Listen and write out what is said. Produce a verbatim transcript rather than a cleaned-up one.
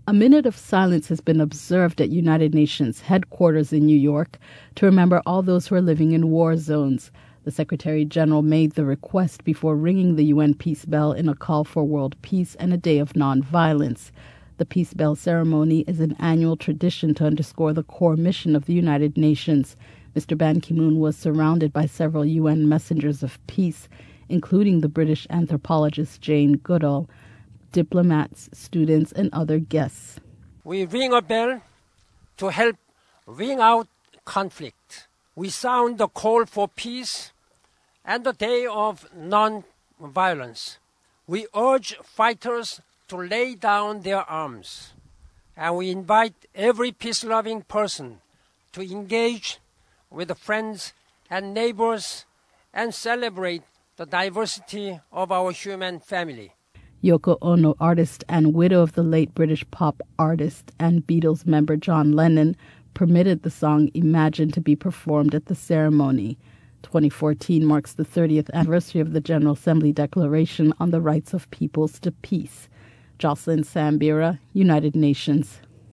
A minute of silence has been observed at United Nations headquarters in New York to remember all those who are living in war zones. The Secretary General made the request before ringing the U N peace bell in a call for world peace and a day of nonviolence. The peace bell ceremony is an annual tradition to underscore the core mission of the United Nations. Mister Ban Ki-moon was surrounded by several U N messengers of peace, including the British anthropologist Jane Goodall, diplomats, students, and other guests. We ring a bell to help ring out conflict. We sound the call for peace and the day of non-violence. We urge fighters to lay down their arms, and we invite every peace-loving person to engage with friends and neighbors and celebrate the diversity of our human family. Yoko Ono, artist and widow of the late British pop artist and Beatles member John Lennon, permitted the song Imagine to be performed at the ceremony. twenty fourteen marks the thirtieth anniversary of the General Assembly Declaration on the Rights of Peoples to Peace. Jocelyn Sambira, United Nations.